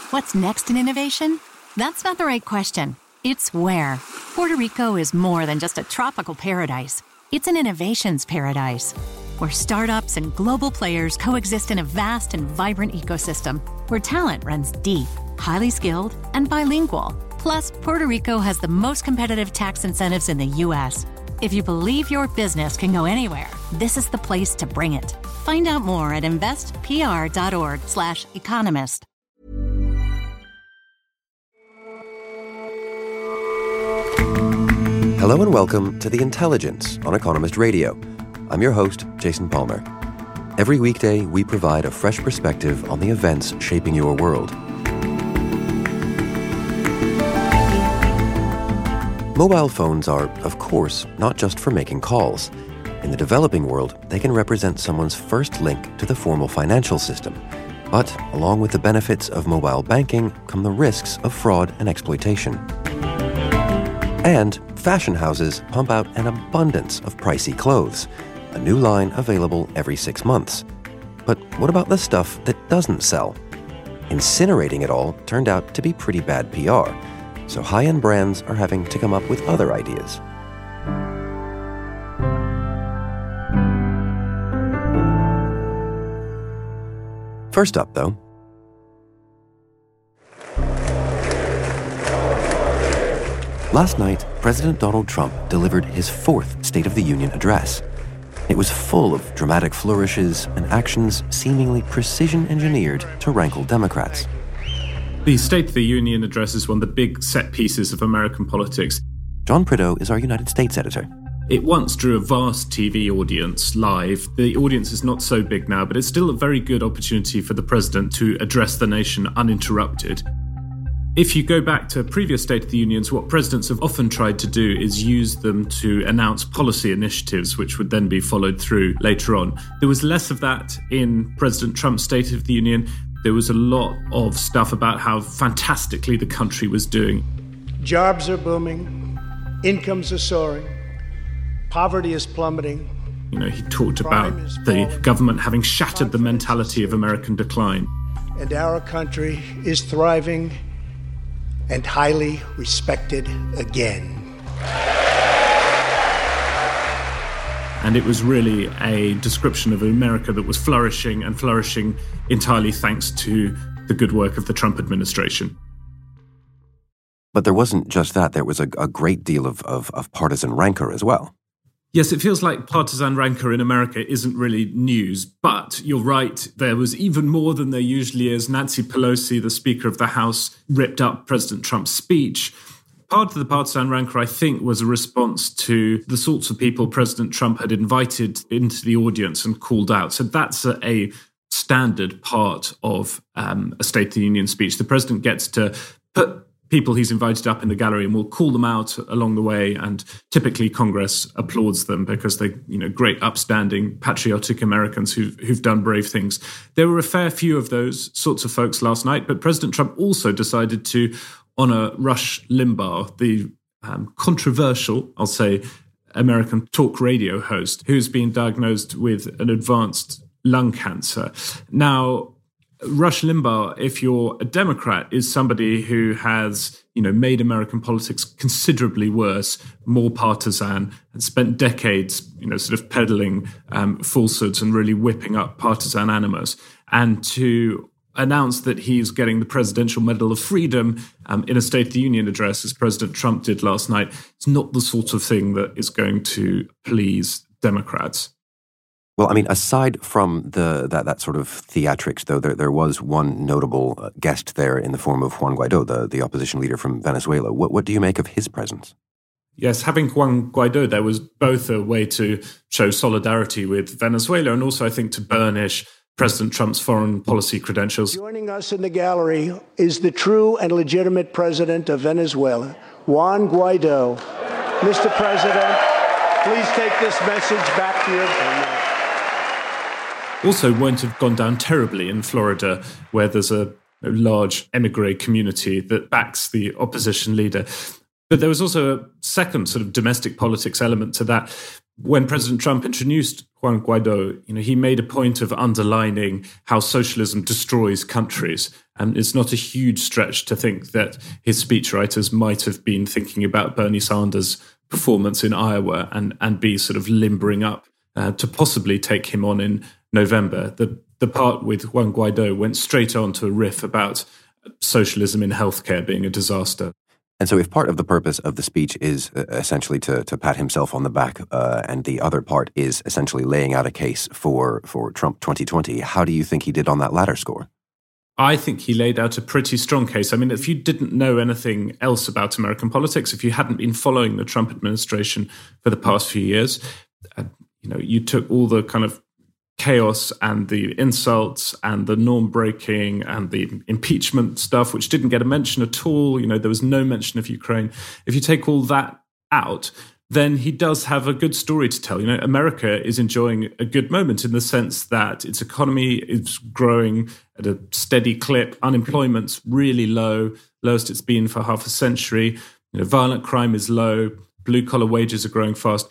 What's next in innovation? That's not the right question. It's where. Puerto Rico is more than just a tropical paradise. It's an innovations paradise, where startups and global players coexist in a vast and vibrant ecosystem, where talent runs deep, highly skilled, and bilingual. Plus, Puerto Rico has the most competitive tax incentives in the U.S. If you believe your business can go anywhere, this is the place to bring it. Find out more at investpr.org/economist. Hello and welcome to The Intelligence on Economist Radio. I'm your host, Jason Palmer. Every weekday, we provide a fresh perspective on the events shaping your world. Mobile phones are, of course, not just for making calls. In the developing world, they can represent someone's first link to the formal financial system. But along with the benefits of mobile banking come the risks of fraud and exploitation. And fashion houses pump out an abundance of pricey clothes, a new line available every 6 months. But what about the stuff that doesn't sell? Incinerating it all turned out to be pretty bad PR, so high-end brands are having to come up with other ideas. First up, though, last night, President Donald Trump delivered his fourth State of the Union address. It was full of dramatic flourishes and actions seemingly precision-engineered to rankle Democrats. The State of the Union address is one of the big set pieces of American politics. John Prideaux is our United States editor. It once drew a vast TV audience live. The audience is not so big now, but it's still a very good opportunity for the president to address the nation uninterrupted. If you go back to previous State of the Unions, what presidents have often tried to do is use them to announce policy initiatives, which would then be followed through later on. There was less of that in President Trump's State of the Union. There was a lot of stuff about how fantastically the country was doing. Jobs are booming, incomes are soaring, poverty is plummeting. You know, he talked about the government having shattered the mentality of American decline. And our country is thriving and highly respected again. And it was really a description of America that was flourishing and flourishing entirely thanks to the good work of the Trump administration. But there wasn't just that. There was a great deal of partisan rancor as well. Yes, it feels like partisan rancor in America isn't really news, but you're right, there was even more than there usually is. Nancy Pelosi, the Speaker of the House, ripped up President Trump's speech. Part of the partisan rancor, I think, was a response to the sorts of people President Trump had invited into the audience and called out. So that's a standard part of a State of the Union speech. The president gets to put people he's invited up in the gallery and will call them out along the way, and typically Congress applauds them because they're, great, upstanding, patriotic Americans who've done brave things. There were a fair few of those sorts of folks last night, but President Trump also decided to honor Rush Limbaugh, the controversial, I'll say, American talk radio host who's been diagnosed with an advanced lung cancer. Now, Rush Limbaugh, if you're a Democrat, is somebody who has, made American politics considerably worse, more partisan, and spent decades, sort of peddling falsehoods and really whipping up partisan animus. And to announce that he's getting the Presidential Medal of Freedom in a State of the Union address, as President Trump did last night, it's not the sort of thing that is going to please Democrats. Well, I mean, aside from that sort of theatrics, though, there was one notable guest there in the form of Juan Guaidó, the opposition leader from Venezuela. What do you make of his presence? Yes, having Juan Guaidó there was both a way to show solidarity with Venezuela and also, I think, to burnish President Trump's foreign policy credentials. Joining us in the gallery is the true and legitimate president of Venezuela, Juan Guaidó. Mr. President, please take this message back to your family. Also won't have gone down terribly in Florida, where there's a large emigre community that backs the opposition leader. But there was also a second sort of domestic politics element to that. When President Trump introduced Juan Guaidó, he made a point of underlining how socialism destroys countries And it's not a huge stretch to think that his speechwriters might have been thinking about Bernie Sanders' performance in Iowa and be sort of limbering up to possibly take him on in November. The part with Juan Guaido went straight on to a riff about socialism in healthcare being a disaster. And so if part of the purpose of the speech is essentially to pat himself on the back, and the other part is essentially laying out a case for Trump 2020, how do you think he did on that latter score? I think he laid out a pretty strong case. I mean, if you didn't know anything else about American politics, if you hadn't been following the Trump administration for the past few years, you took all the kind of chaos and the insults and the norm breaking and the impeachment stuff, which didn't get a mention at all. There was no mention of Ukraine. If you take all that out, then he does have a good story to tell. America is enjoying a good moment in the sense that its economy is growing at a steady clip. Unemployment's really low, lowest it's been for half a century. Violent crime is low. Blue-collar wages are growing fast.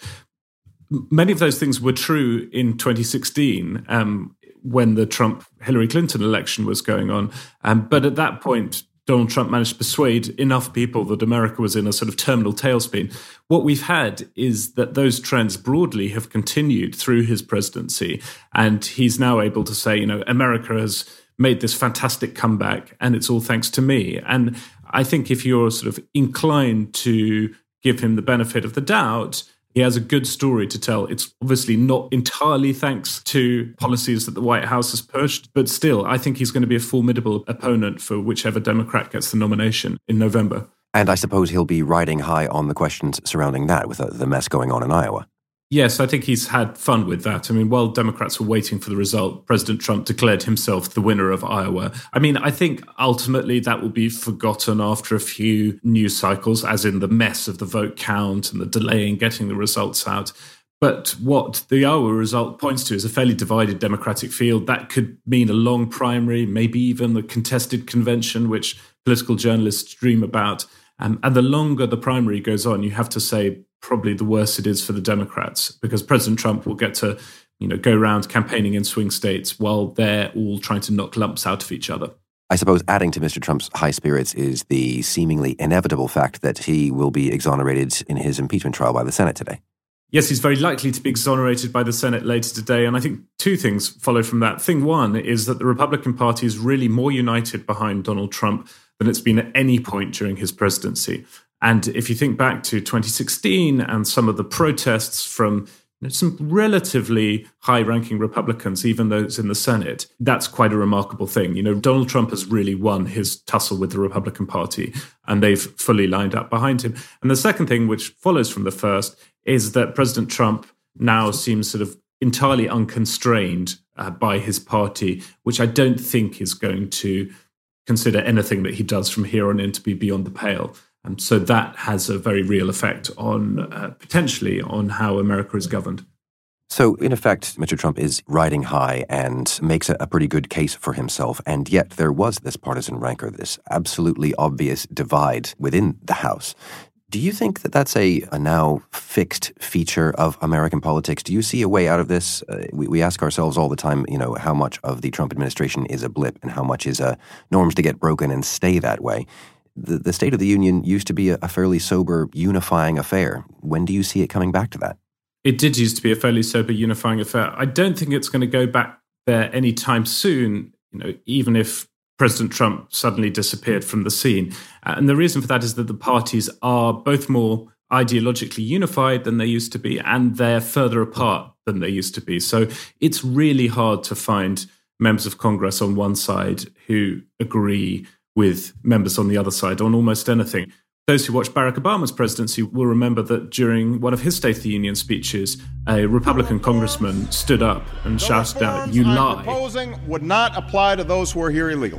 Many of those things were true in 2016 when the Trump-Hillary Clinton election was going on. But at that point, Donald Trump managed to persuade enough people that America was in a sort of terminal tailspin. What we've had is that those trends broadly have continued through his presidency. And he's now able to say, America has made this fantastic comeback and it's all thanks to me. And I think if you're sort of inclined to give him the benefit of the doubt, he has a good story to tell. It's obviously not entirely thanks to policies that the White House has pushed, but still, I think he's going to be a formidable opponent for whichever Democrat gets the nomination in November. And I suppose he'll be riding high on the questions surrounding that with the mess going on in Iowa. Yes, I think he's had fun with that. I mean, while Democrats were waiting for the result, President Trump declared himself the winner of Iowa. I mean, I think ultimately that will be forgotten after a few news cycles, as in the mess of the vote count and the delay in getting the results out. But what the Iowa result points to is a fairly divided Democratic field. That could mean a long primary, maybe even the contested convention, which political journalists dream about. And the longer the primary goes on, you have to say probably the worse it is for the Democrats, because President Trump will get to, go around campaigning in swing states while they're all trying to knock lumps out of each other. I suppose adding to Mr. Trump's high spirits is the seemingly inevitable fact that he will be exonerated in his impeachment trial by the Senate today. Yes, he's very likely to be exonerated by the Senate later today. And I think two things follow from that. Thing one is that the Republican Party is really more united behind Donald Trump than it's been at any point during his presidency. And if you think back to 2016 and some of the protests from some relatively high-ranking Republicans, even those in the Senate, that's quite a remarkable thing. Donald Trump has really won his tussle with the Republican Party, and they've fully lined up behind him. And the second thing, which follows from the first, is that President Trump now seems sort of entirely unconstrained by his party, which I don't think is going to consider anything that he does from here on in to be beyond the pale. So that has a very real effect on, potentially, on how America is governed. So, in effect, Mr. Trump is riding high and makes a pretty good case for himself. And yet there was this partisan rancor, this absolutely obvious divide within the House. Do you think that that's a now fixed feature of American politics? Do you see a way out of this? We ask ourselves all the time, how much of the Trump administration is a blip and how much is norms to get broken and stay that way. The State of the Union used to be a fairly sober, unifying affair. When do you see it coming back to that? It did used to be a fairly sober, unifying affair. I don't think it's going to go back there anytime soon, even if President Trump suddenly disappeared from the scene. And the reason for that is that the parties are both more ideologically unified than they used to be, and they're further apart than they used to be. So it's really hard to find members of Congress on one side who agree with members on the other side on almost anything. Those who watched Barack Obama's presidency will remember that during one of his State of the Union speeches, a Republican congressman stood up and shouted out, "You lie." Proposing would not apply to those who are here illegal.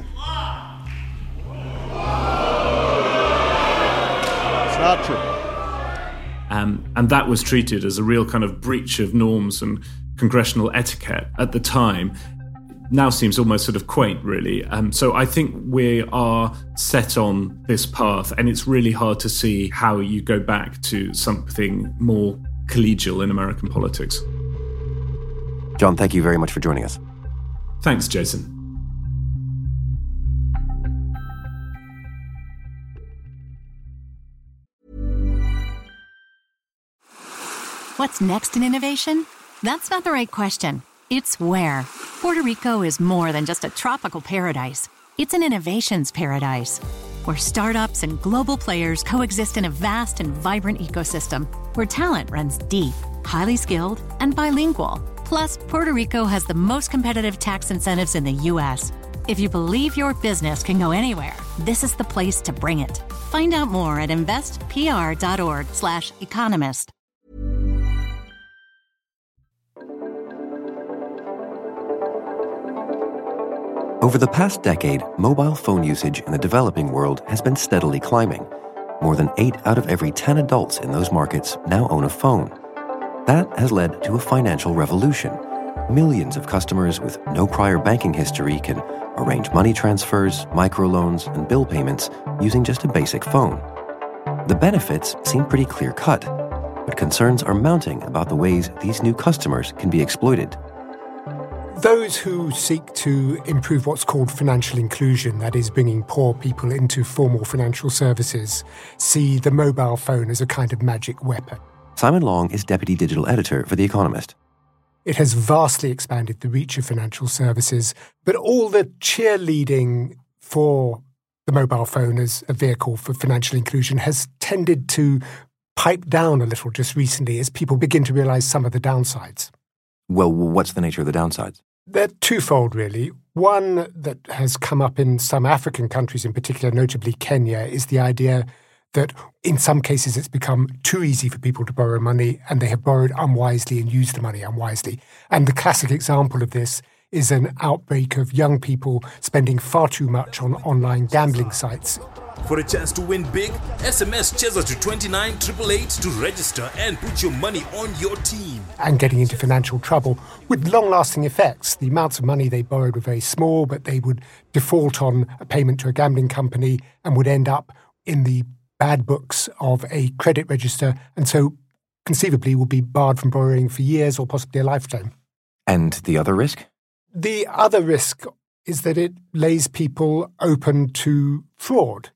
It's not true. And that was treated as a real kind of breach of norms and congressional etiquette at the time. Now seems almost sort of quaint, really. So I think we are set on this path, and it's really hard to see how you go back to something more collegial in American politics. John, thank you very much for joining us. Thanks, Jason. What's next in innovation? That's not the right question. It's where. Puerto Rico is more than just a tropical paradise. It's an innovations paradise, where startups and global players coexist in a vast and vibrant ecosystem, where talent runs deep, highly skilled, and bilingual. Plus, Puerto Rico has the most competitive tax incentives in the U.S. If you believe your business can go anywhere, this is the place to bring it. Find out more at investpr.org/economist. Over the past decade, mobile phone usage in the developing world has been steadily climbing. More than 8 out of every 10 adults in those markets now own a phone. That has led to a financial revolution. Millions of customers with no prior banking history can arrange money transfers, microloans, and bill payments using just a basic phone. The benefits seem pretty clear-cut, but concerns are mounting about the ways these new customers can be exploited. Those who seek to improve what's called financial inclusion, that is, bringing poor people into formal financial services, see the mobile phone as a kind of magic weapon. Simon Long is Deputy Digital Editor for The Economist. It has vastly expanded the reach of financial services, but all the cheerleading for the mobile phone as a vehicle for financial inclusion has tended to pipe down a little just recently as people begin to realize some of the downsides. Well, what's the nature of the downsides? They're twofold, really. One that has come up in some African countries in particular, notably Kenya, is the idea that in some cases it's become too easy for people to borrow money and they have borrowed unwisely and used the money unwisely. And the classic example of this is an outbreak of young people spending far too much on online gambling sites. For a chance to win big, SMS Cheza to 29888 to register and put your money on your team. And getting into financial trouble with long-lasting effects. The amounts of money they borrowed were very small, but they would default on a payment to a gambling company and would end up in the bad books of a credit register, and so conceivably will be barred from borrowing for years or possibly a lifetime. And the other risk? The other risk is that it lays people open to fraud.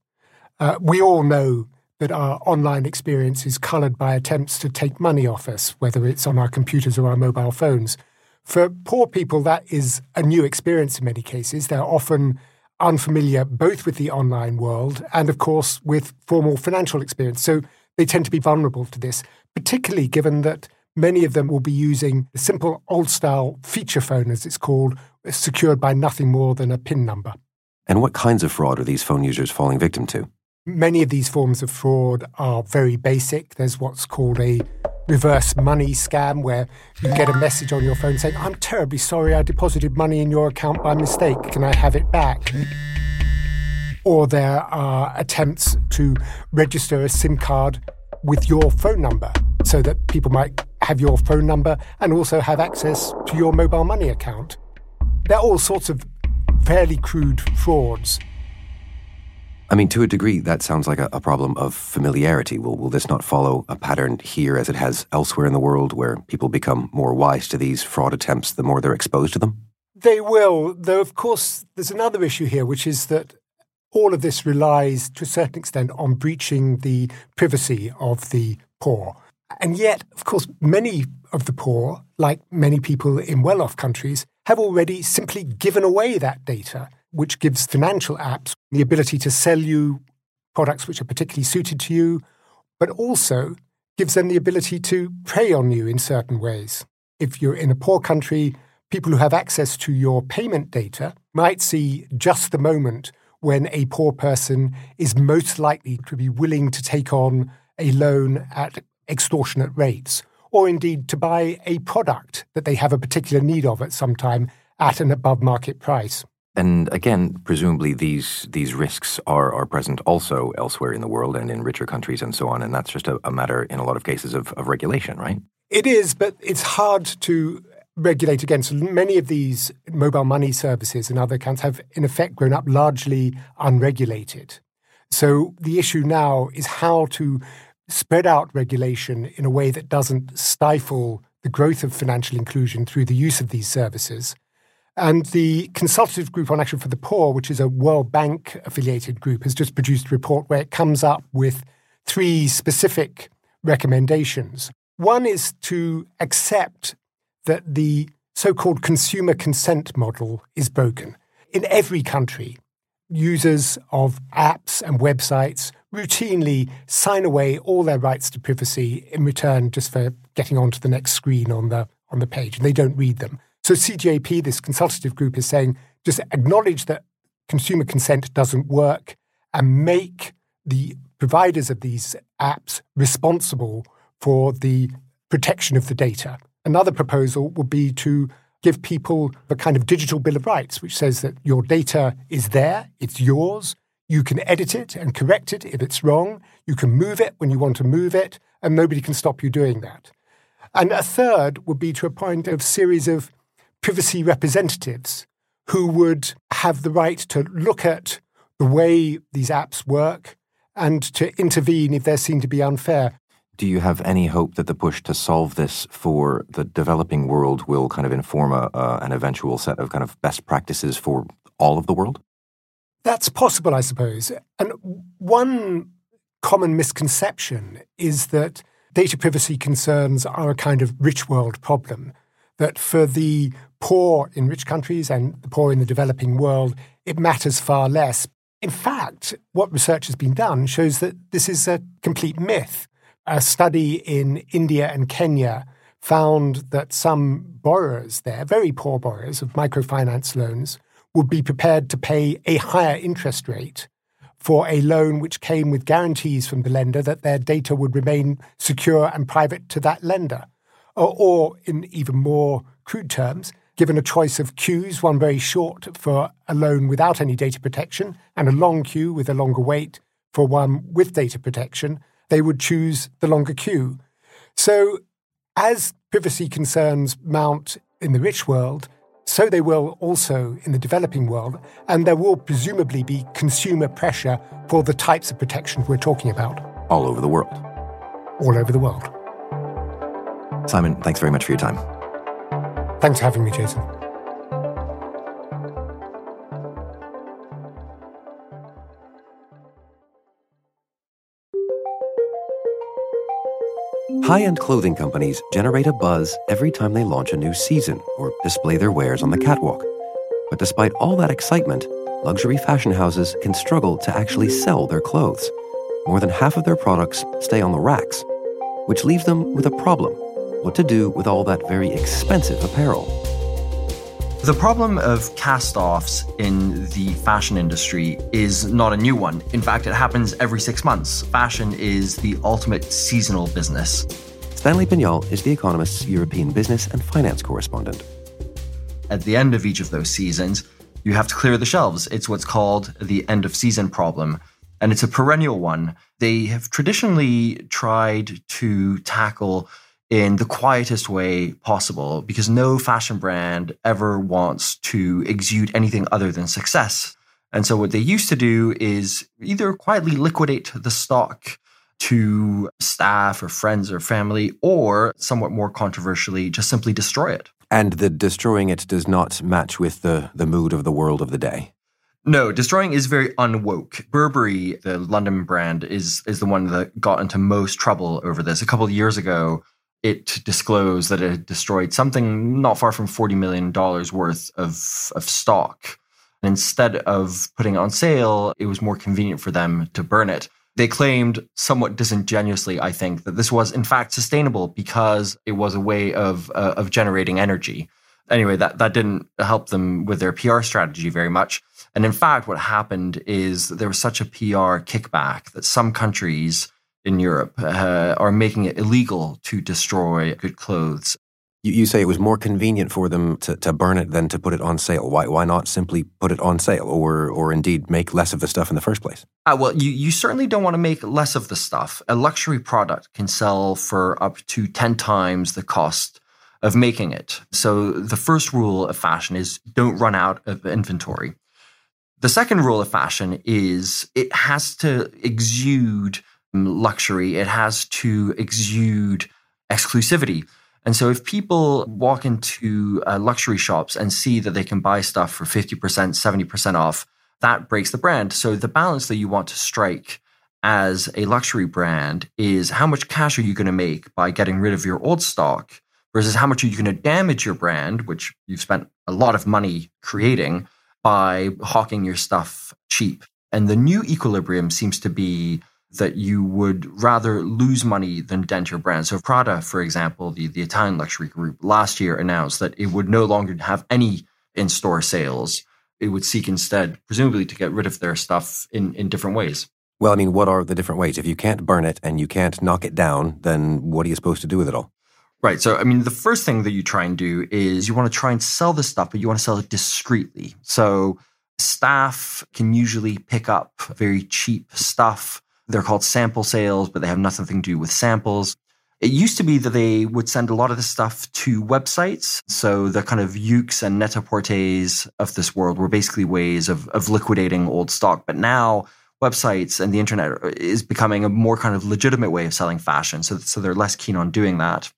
We all know that our online experience is coloured by attempts to take money off us, whether it's on our computers or our mobile phones. For poor people, that is a new experience in many cases. They're often unfamiliar both with the online world and, of course, with formal financial experience. So they tend to be vulnerable to this, particularly given that many of them will be using a simple old-style feature phone, as it's called, secured by nothing more than a PIN number. And what kinds of fraud are these phone users falling victim to? Many of these forms of fraud are very basic. There's what's called a reverse money scam, where you get a message on your phone saying, "I'm terribly sorry, I deposited money in your account by mistake. Can I have it back?" Or there are attempts to register a SIM card with your phone number so that people might have your phone number and also have access to your mobile money account. There are all sorts of fairly crude frauds. I mean, to a degree, that sounds like a problem of familiarity. Will this not follow a pattern here as it has elsewhere in the world, where people become more wise to these fraud attempts the more they're exposed to them? They will, though, of course, there's another issue here, which is that all of this relies, to a certain extent, on breaching the privacy of the poor. And yet, of course, many of the poor, like many people in well-off countries, have already simply given away that data, which gives financial apps the ability to sell you products which are particularly suited to you, but also gives them the ability to prey on you in certain ways. If you're in a poor country, people who have access to your payment data might see just the moment when a poor person is most likely to be willing to take on a loan at extortionate rates, or indeed to buy a product that they have a particular need of at some time at an above-market price. And again, presumably these risks are present also elsewhere in the world and in richer countries and so on, and that's just a matter in a lot of cases of regulation, right? It is, but it's hard to regulate against. Many of these mobile money services and other accounts have, in effect, grown up largely unregulated. So the issue now is how to spread out regulation in a way that doesn't stifle the growth of financial inclusion through the use of these services. And the Consultative Group on Action for the Poor, which is a World Bank-affiliated group, has just produced a report where it comes up with 3 specific recommendations. One is to accept that the so-called consumer consent model is broken. In every country, users of apps and websites routinely sign away all their rights to privacy in return just for getting onto the next screen on the page, and they don't read them. So CJP, this consultative group, is saying just acknowledge that consumer consent doesn't work and make the providers of these apps responsible for the protection of the data. Another proposal would be to give people a kind of digital bill of rights, which says that your data is there, it's yours, you can edit it and correct it if it's wrong, you can move it when you want to move it, and nobody can stop you doing that. And a third would be to appoint a series of privacy representatives who would have the right to look at the way these apps work and to intervene if they're seen to be unfair. Do you have any hope that the push to solve this for the developing world will kind of inform an eventual set of kind of best practices for all of the world? That's possible, I suppose. And one common misconception is that data privacy concerns are a kind of rich world problem, that for the poor in rich countries and the poor in the developing world, it matters far less. In fact, what research has been done shows that this is a complete myth. A study in India and Kenya found that some borrowers there, very poor borrowers of microfinance loans, would be prepared to pay a higher interest rate for a loan which came with guarantees from the lender that their data would remain secure and private to that lender. Or in even more crude terms, given a choice of queues, one very short for a loan without any data protection and a long queue with a longer wait for one with data protection, they would choose the longer queue. So as privacy concerns mount in the rich world, so they will also in the developing world, and there will presumably be consumer pressure for the types of protections we're talking about. All over the world. All over the world. Simon, thanks very much for your time. Thanks for having me, Jason. High-end clothing companies generate a buzz every time they launch a new season or display their wares on the catwalk. But despite all that excitement, luxury fashion houses can struggle to actually sell their clothes. More than half of their products stay on the racks, which leaves them with a problem: what to do with all that very expensive apparel. The problem of cast-offs in the fashion industry is not a new one. In fact, it happens every 6 months. Fashion is the ultimate seasonal business. Stanley Pignal is The Economist's European business and finance correspondent. At the end of each of those seasons, you have to clear the shelves. It's what's called the end-of-season problem, and it's a perennial one. They have traditionally tried to tackle in the quietest way possible, because no fashion brand ever wants to exude anything other than success. And so what they used to do is either quietly liquidate the stock to staff or friends or family, or somewhat more controversially, just simply destroy it. And the destroying it does not match with the mood of the world of the day. No, destroying is very unwoke. Burberry, the London brand, is the one that got into most trouble over this. A couple of years ago, it disclosed that it had destroyed something not far from $40 million worth of stock. And instead of putting it on sale, it was more convenient for them to burn it. They claimed, somewhat disingenuously, I think, that this was in fact sustainable because it was a way of generating energy. Anyway, that didn't help them with their PR strategy very much. And in fact, what happened is that there was such a PR kickback that some countries in Europe are making it illegal to destroy good clothes. You say it was more convenient for them to burn it than to put it on sale. Why not simply put it on sale or indeed make less of the stuff in the first place? Well, you certainly don't want to make less of the stuff. A luxury product can sell for up to 10 times the cost of making it. So the first rule of fashion is don't run out of inventory. The second rule of fashion is it has to exude luxury. It has to exude exclusivity. And so if people walk into luxury shops and see that they can buy stuff for 50%, 70% off, that breaks the brand. So the balance that you want to strike as a luxury brand is how much cash are you going to make by getting rid of your old stock versus how much are you going to damage your brand, which you've spent a lot of money creating, by hawking your stuff cheap. And the new equilibrium seems to be that you would rather lose money than dent your brand. So Prada, for example, the Italian luxury group, last year announced that it would no longer have any in-store sales. It would seek instead, presumably, to get rid of their stuff in different ways. Well, I mean, what are the different ways? If you can't burn it and you can't knock it down, then what are you supposed to do with it all? Right. So, I mean, the first thing that you try and do is you want to try and sell this stuff, but you want to sell it discreetly. So staff can usually pick up very cheap stuff. They're called sample sales, but they have nothing to do with samples. It used to be that they would send a lot of this stuff to websites. So the kind of Yoox and Net-a-Porters of this world were basically ways of liquidating old stock. But now websites and the internet is becoming a more kind of legitimate way of selling fashion. So they're less keen on doing that.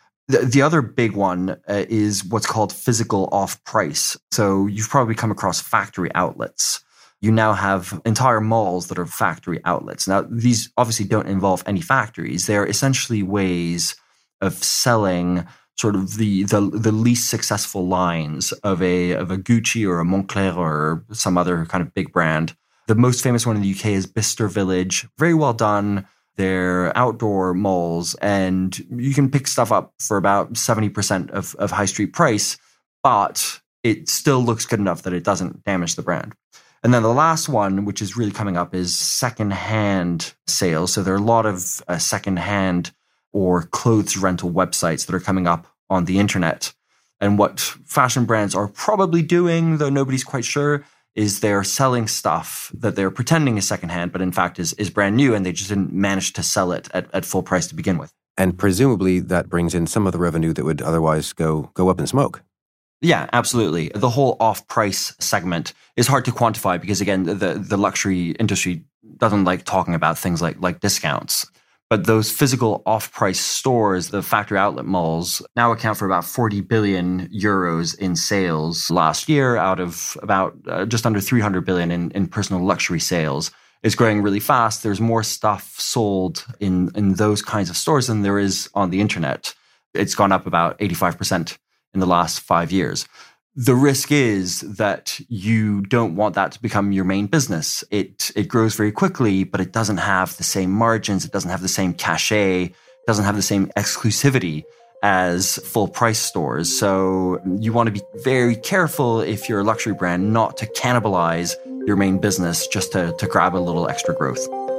The other big one is what's called physical off-price. So you've probably come across factory outlets. You now have entire malls that are factory outlets. Now, these obviously don't involve any factories. They're essentially ways of selling sort of the least successful lines of a Gucci or a Moncler or some other kind of big brand. The most famous one in the UK is Bicester Village. Very well done. They're outdoor malls, and you can pick stuff up for about 70% of high street price, but it still looks good enough that it doesn't damage the brand. And then the last one, which is really coming up, is secondhand sales. So there are a lot of secondhand or clothes rental websites that are coming up on the internet. And what fashion brands are probably doing, though nobody's quite sure, is they're selling stuff that they're pretending is secondhand, but in fact is brand new, and they just didn't manage to sell it at full price to begin with. And presumably that brings in some of the revenue that would otherwise go up in smoke. Yeah, absolutely. The whole off-price segment is hard to quantify because, again, the luxury industry doesn't like talking about things like discounts. But those physical off-price stores, the factory outlet malls, now account for about 40 billion euros in sales last year out of about just under 300 billion in personal luxury sales. It's growing really fast. There's more stuff sold in those kinds of stores than there is on the internet. It's gone up about 85% in the last 5 years. The risk is that you don't want that to become your main business. It grows very quickly, but it doesn't have the same margins. It doesn't have the same cachet. It doesn't have the same exclusivity as full price stores. So you want to be very careful if you're a luxury brand not to cannibalize your main business just to grab a little extra growth.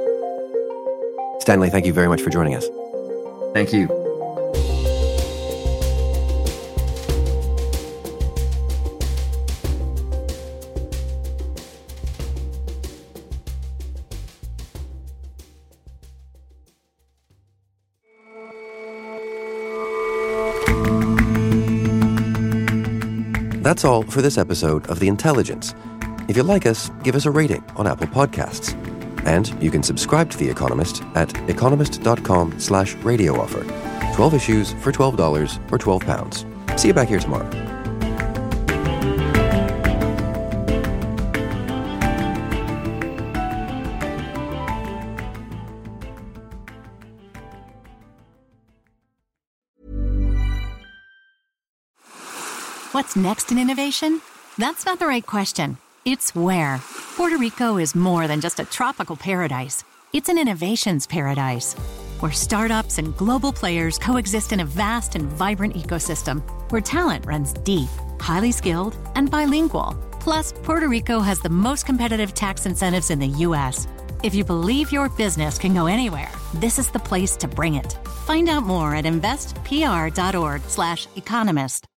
Stanley, thank you very much for joining us. Thank you. That's all for this episode of The Intelligence. If you like us, give us a rating on Apple Podcasts. And you can subscribe to The Economist at economist.com/radio offer. 12 issues for $12 or £12. See you back here tomorrow. What's next in innovation? That's not the right question. It's where. Puerto Rico is more than just a tropical paradise. It's an innovations paradise, where startups and global players coexist in a vast and vibrant ecosystem, where talent runs deep, highly skilled, and bilingual. Plus, Puerto Rico has the most competitive tax incentives in the U.S. If you believe your business can go anywhere, this is the place to bring it. Find out more at investpr.org/economist.